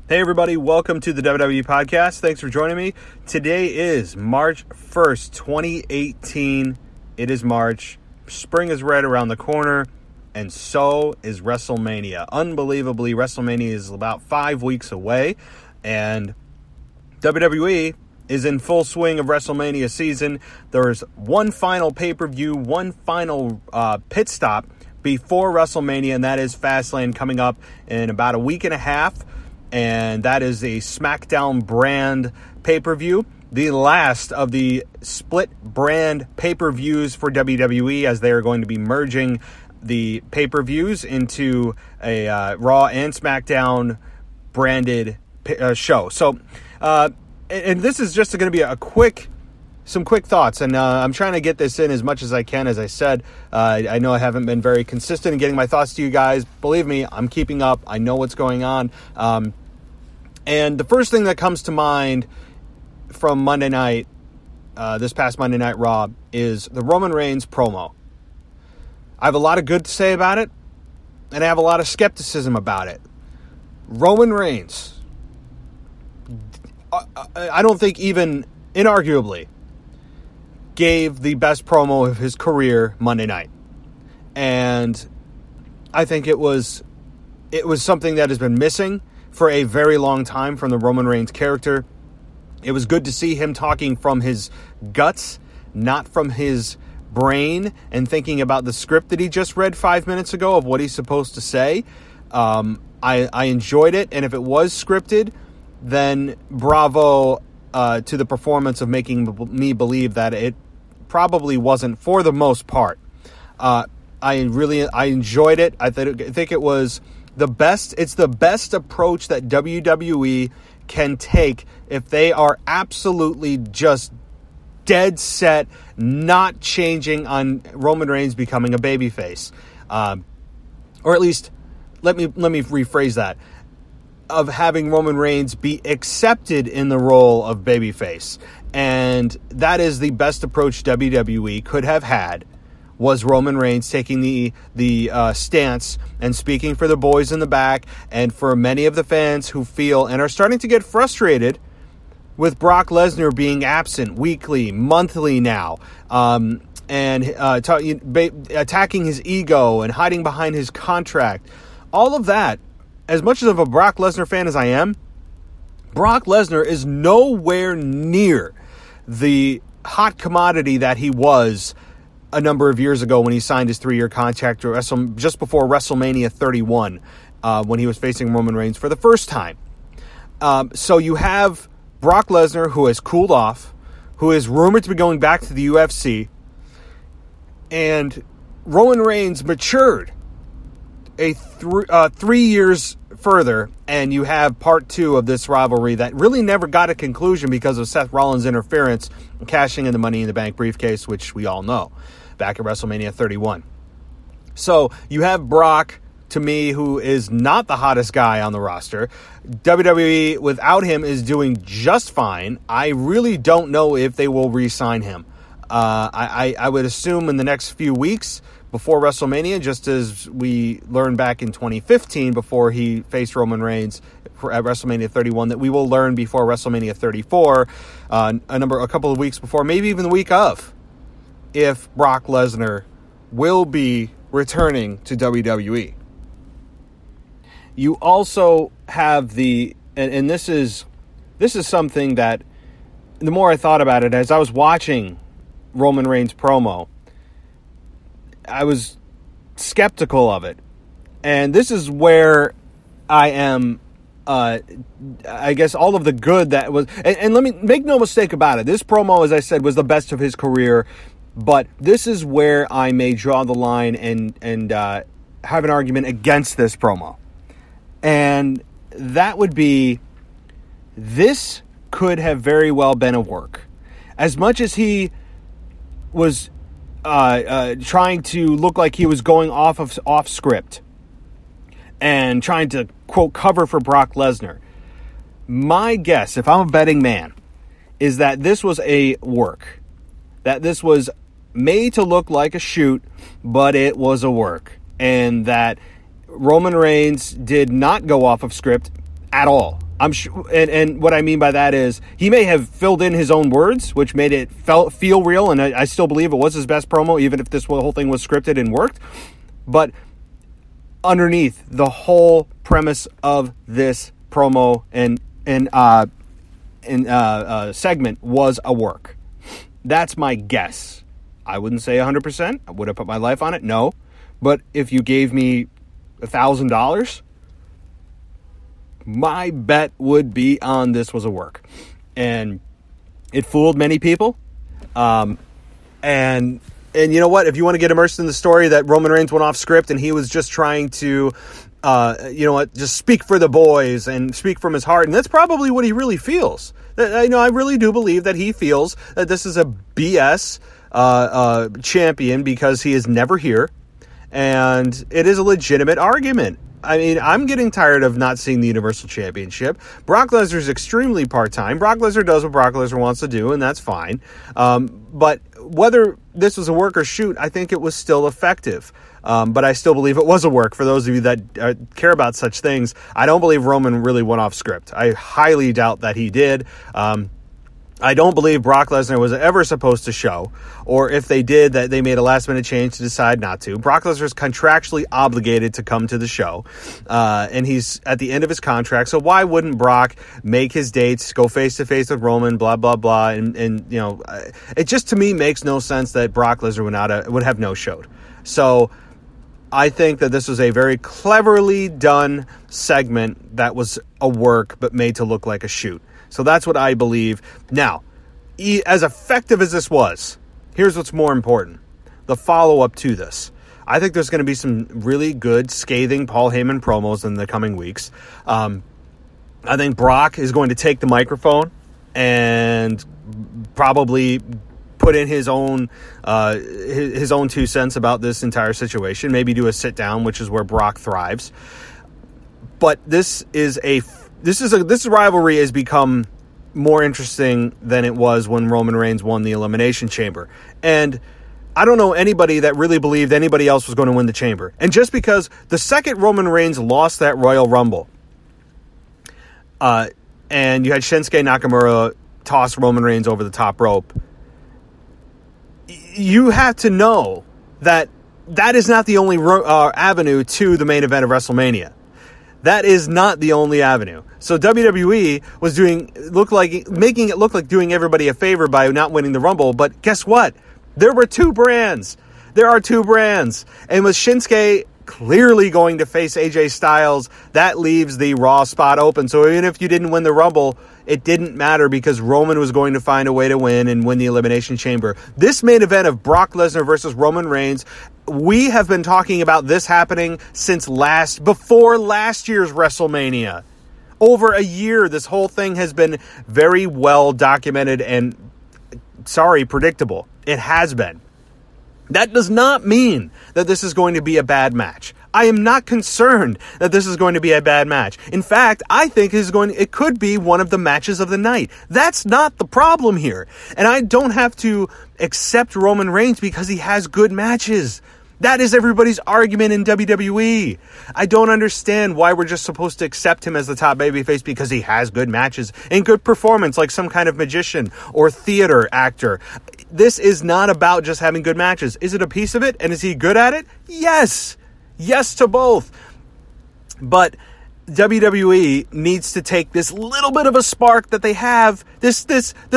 Hey everybody, welcome to the WWE Podcast. Thanks for joining me. Today is March 1st, 2018. It is March. Spring is right around the corner, and so is WrestleMania. Unbelievably, WrestleMania is about 5 weeks away, and WWE is in full swing of WrestleMania season. There's one final pay-per-view, one final pit stop before WrestleMania, and that is Fastlane coming up in about a week and a half. And that is a SmackDown brand pay-per-view, the last of the split brand pay-per-views for WWE, as they are going to be merging the pay-per-views into a Raw and SmackDown branded show. So, and this is just going to be some quick thoughts, and I'm trying to get this in as much as I can. As I said, I know I haven't been very consistent in getting my thoughts to you guys. Believe me, I'm keeping up. I know what's going on. And the first thing that comes to mind from Monday night, this past Monday Night Raw, is the Roman Reigns promo. I have a lot of good to say about it, and I have a lot of skepticism about it. Roman Reigns, I don't think even inarguably, gave the best promo of his career Monday night. And I think it was something that has been missing for a very long time from the Roman Reigns character. It was good to see him talking from his guts, not from his brain, and thinking about the script that he just read 5 minutes ago of what he's supposed to say. I enjoyed it, and if it was scripted, then bravo to the performance of making me believe that it probably wasn't for the most part. I enjoyed it. I think it was the best. It's the best approach that WWE can take if they are absolutely just dead set, not changing on Roman Reigns becoming a babyface, or at least let me rephrase that, of having Roman Reigns be accepted in the role of babyface. And that is the best approach WWE could have had, was Roman Reigns taking the stance and speaking for the boys in the back, and for many of the fans who feel and are starting to get frustrated with Brock Lesnar being absent weekly, monthly now, and attacking his ego and hiding behind his contract. All of that, as much of a Brock Lesnar fan as I am, Brock Lesnar is nowhere near the hot commodity that he was a number of years ago when he signed his 3-year contract just before WrestleMania 31, when he was facing Roman Reigns for the first time. So you have Brock Lesnar, who has cooled off, who is rumored to be going back to the UFC, and Roman Reigns matured 3 years further, and you have part 2 of this rivalry that really never got a conclusion because of Seth Rollins' interference and cashing in the Money in the Bank briefcase, which we all know, back at WrestleMania 31. So you have Brock, to me, who is not the hottest guy on the roster. WWE, without him, is doing just fine. I really don't know if they will re-sign him. I would assume in the next few weeks before WrestleMania, just as we learned back in 2015 before he faced Roman Reigns at WrestleMania 31, that we will learn before WrestleMania 34, a couple of weeks before, maybe even the week of, if Brock Lesnar will be returning to WWE. You also have and this is something that, the more I thought about it, as I was watching Roman Reigns promo, I was skeptical of it. And this is where I am, I guess all of the good that was, and let me make no mistake about it, this promo, as I said, was the best of his career, but this is where I may draw the line and have an argument against this promo. And that would be, this could have very well been a work. As much as he was trying to look like he was going off script and trying to, quote, cover for Brock Lesnar, my guess, if I'm a betting man, is that this was a work. That this was made to look like a shoot, but it was a work. And that Roman Reigns did not go off of script at all. I'm sure, and what I mean by that is he may have filled in his own words, which made it feel real, and I still believe it was his best promo, even if this whole thing was scripted and worked. But underneath the whole premise of this promo and segment was a work. That's my guess. I wouldn't say 100%. I would have put my life on it. No, but if you gave me $1,000. My bet would be on this was a work. And it fooled many people. And you know what? If you want to get immersed in the story that Roman Reigns went off script and he was just trying to, just speak for the boys and speak from his heart. And that's probably what he really feels. I really do believe that he feels that this is a BS champion because he is never here. And it is a legitimate argument. I mean, I'm getting tired of not seeing the Universal Championship. Brock Lesnar is extremely part-time. Brock Lesnar does what Brock Lesnar wants to do, and that's fine. But whether this was a work or shoot, I think it was still effective. But I still believe it was a work. For those of you that care about such things, I don't believe Roman really went off script. I highly doubt that he did. I don't believe Brock Lesnar was ever supposed to show, or if they did, that they made a last-minute change to decide not to. Brock Lesnar is contractually obligated to come to the show, and he's at the end of his contract, so why wouldn't Brock make his dates, go face-to-face with Roman, blah, blah, blah, and it just, to me, makes no sense that Brock Lesnar would have no-showed. So I think that this was a very cleverly done segment that was a work, but made to look like a shoot. So that's what I believe. Now, as effective as this was, here's what's more important. The follow-up to this. I think there's going to be some really good, scathing Paul Heyman promos in the coming weeks. I think Brock is going to take the microphone and probably put in his own 2 cents about this entire situation. Maybe do a sit-down, which is where Brock thrives. But this rivalry has become more interesting than it was when Roman Reigns won the Elimination Chamber. And I don't know anybody that really believed anybody else was going to win the Chamber. And just because the second Roman Reigns lost that Royal Rumble, and you had Shinsuke Nakamura toss Roman Reigns over the top rope, you have to know that that is not the only avenue to the main event of WrestleMania. That is not the only avenue. So WWE was making it look like doing everybody a favor by not winning the Rumble. But guess what? There were 2 brands. There are 2 brands. And with Shinsuke clearly going to face AJ Styles, that leaves the Raw spot open. So even if you didn't win the Rumble, it didn't matter because Roman was going to find a way to win and win the Elimination Chamber. This main event of Brock Lesnar versus Roman Reigns, we have been talking about this happening since before last year's WrestleMania. Over a year, this whole thing has been very well documented and, predictable. It has been. That does not mean that this is going to be a bad match. I am not concerned that this is going to be a bad match. In fact, I think it could be one of the matches of the night. That's not the problem here. And I don't have to accept Roman Reigns because he has good matches. That is everybody's argument in WWE. I don't understand why we're just supposed to accept him as the top babyface because he has good matches and good performance like some kind of magician or theater actor. This is not about just having good matches. Is it a piece of it? And is he good at it? Yes. Yes to both. But WWE needs to take this little bit of a spark that they have. This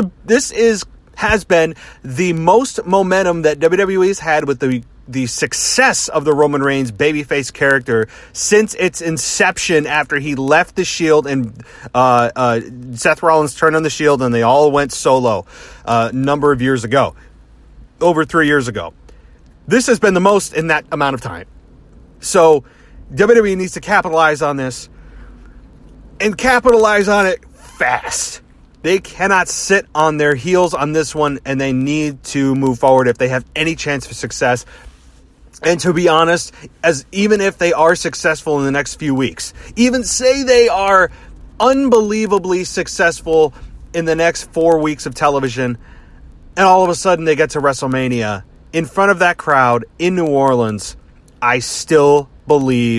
has been the most momentum that WWE's had with the success of the Roman Reigns babyface character since its inception after he left the Shield and Seth Rollins turned on the Shield and they all went solo a number of years ago, over 3 years ago. This has been the most in that amount of time. So WWE needs to capitalize on this and capitalize on it fast. They cannot sit on their heels on this one, and they need to move forward if they have any chance for success. And to be honest, even if they are successful in the next few weeks, even say they are unbelievably successful in the next 4 weeks of television, and all of a sudden they get to WrestleMania in front of that crowd in New Orleans, I still believe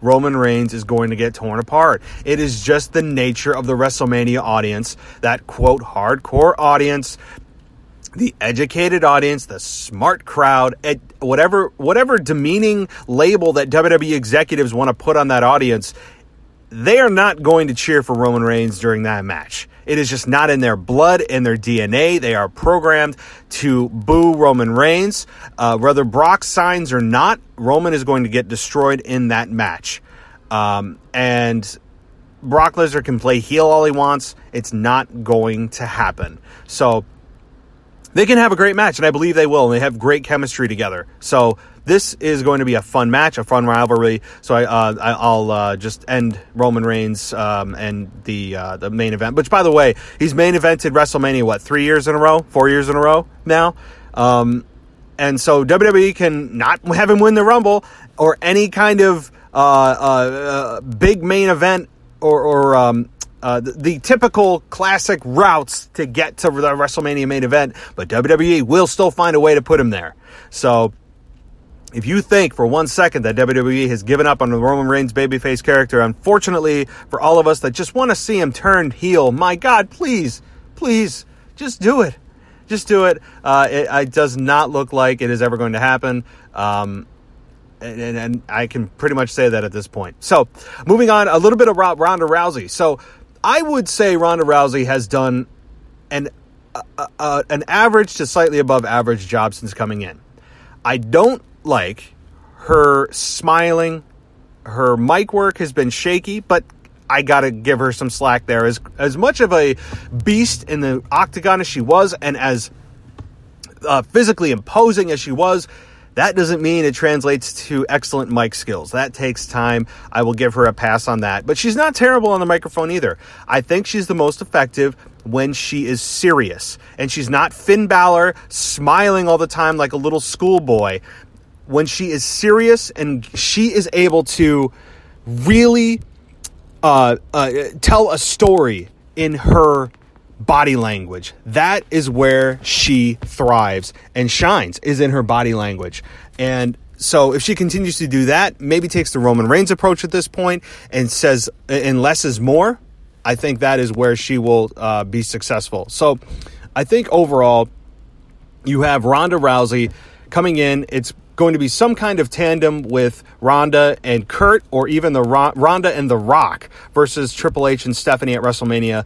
Roman Reigns is going to get torn apart. It is just the nature of the WrestleMania audience, that quote hardcore audience, the educated audience, the smart crowd, whatever demeaning label that WWE executives want to put on that audience, they are not going to cheer for Roman Reigns during that match. It is just not in their blood, in their DNA. They are programmed to boo Roman Reigns. Whether Brock signs or not, Roman is going to get destroyed in that match. And Brock Lesnar can play heel all he wants. It's not going to happen. So they can have a great match, and I believe they will, and they have great chemistry together. So this is going to be a fun match, a fun rivalry. So I'll just end Roman Reigns and the main event. Which, by the way, he's main evented WrestleMania, 3 years in a row? 4 years in a row now? And so WWE can not have him win the Rumble or any kind of big main event or the typical classic routes to get to the WrestleMania main event, but WWE will still find a way to put him there. So if you think for 1 second that WWE has given up on the Roman Reigns babyface character, unfortunately for all of us that just want to see him turned heel, my God, please, just do it. Just do it. It does not look like it is ever going to happen. And I can pretty much say that at this point. So moving on, a little bit of Ronda Rousey. So I would say Ronda Rousey has done an average to slightly above average job since coming in. I don't like her smiling. Her mic work has been shaky, but I got to give her some slack there. As much of a beast in the octagon as she was, and as physically imposing as she was, that doesn't mean it translates to excellent mic skills. That takes time. I will give her a pass on that. But she's not terrible on the microphone either. I think she's the most effective when she is serious. And she's not Finn Balor smiling all the time like a little schoolboy. When she is serious and she is able to really tell a story in her body language, that is where she thrives and shines, is in her body language. And so if she continues to do that, maybe takes the Roman Reigns approach at this point and says, and less is more, I think that is where she will be successful. So I think overall, you have Ronda Rousey coming in. It's going to be some kind of tandem with Ronda and Kurt, or even the Ronda and The Rock versus Triple H and Stephanie at WrestleMania.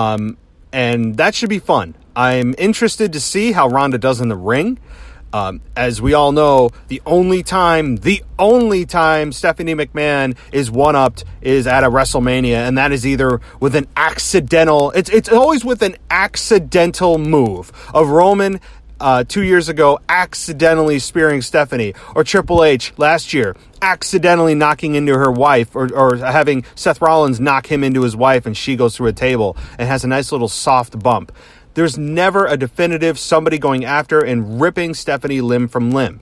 And that should be fun. I'm interested to see how Ronda does in the ring. As we all know, the only time Stephanie McMahon is one-upped is at a WrestleMania, and that is either with an accidental... It's always with an accidental move of Roman 2 years ago accidentally spearing Stephanie, or Triple H last year accidentally knocking into her wife, or having Seth Rollins knock him into his wife and she goes through a table and has a nice little soft bump. There's never a definitive somebody going after and ripping Stephanie limb from limb.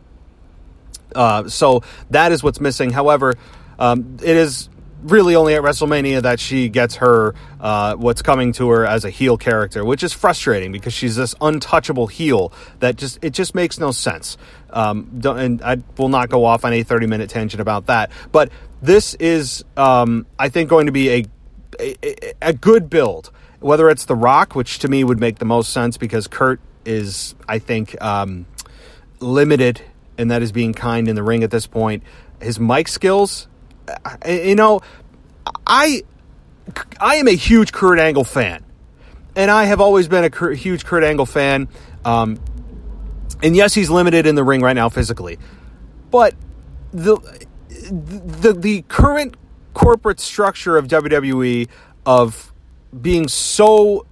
So that is what's missing. However, it is really only at WrestleMania that she gets her what's coming to her as a heel character, which is frustrating because she's this untouchable heel that just makes no sense. And I will not go off on a 30-minute tangent about that. But this is, I think, going to be a good build. Whether it's The Rock, which to me would make the most sense because Kurt is, I think, limited, and that is being kind in the ring at this point. His mic skills, I am a huge Kurt Angle fan, and I have always been a huge Kurt Angle fan. And yes, he's limited in the ring right now physically, but the current corporate structure of WWE of being so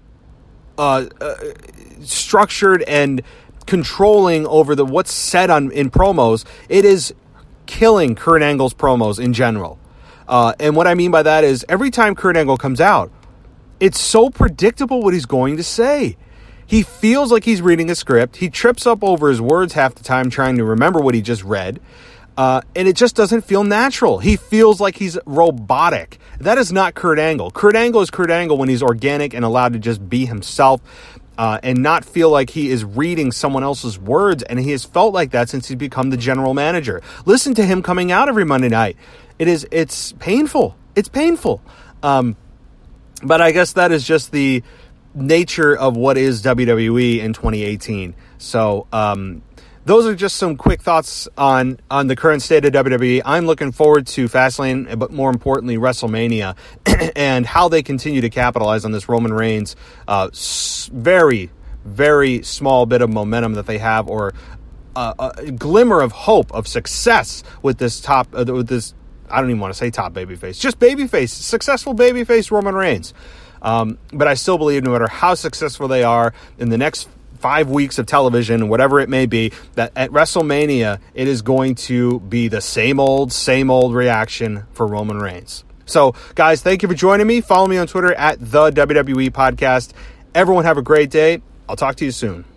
structured and controlling over what's said in promos, it is killing Kurt Angle's promos in general. And what I mean by that is every time Kurt Angle comes out, it's so predictable what he's going to say. He feels like he's reading a script. He trips up over his words half the time trying to remember what he just read. And it just doesn't feel natural. He feels like he's robotic. That is not Kurt Angle. Kurt Angle is Kurt Angle when he's organic and allowed to just be himself. And not feel like he is reading someone else's words. And he has felt like that since he's become the general manager. Listen to him coming out every Monday night It's painful. It's painful. But I guess that is just the nature of what is WWE in 2018. So, those are just some quick thoughts on the current state of WWE. I'm looking forward to Fastlane, but more importantly, WrestleMania, and how they continue to capitalize on this Roman Reigns very, very small bit of momentum that they have, or a glimmer of hope of success with this I don't even want to say top babyface, just babyface, successful babyface Roman Reigns. But I still believe no matter how successful they are in the next 5 weeks of television, whatever it may be, that at WrestleMania, it is going to be the same old reaction for Roman Reigns. So, guys, thank you for joining me. Follow me on Twitter at the WWE Podcast. Everyone have a great day. I'll talk to you soon.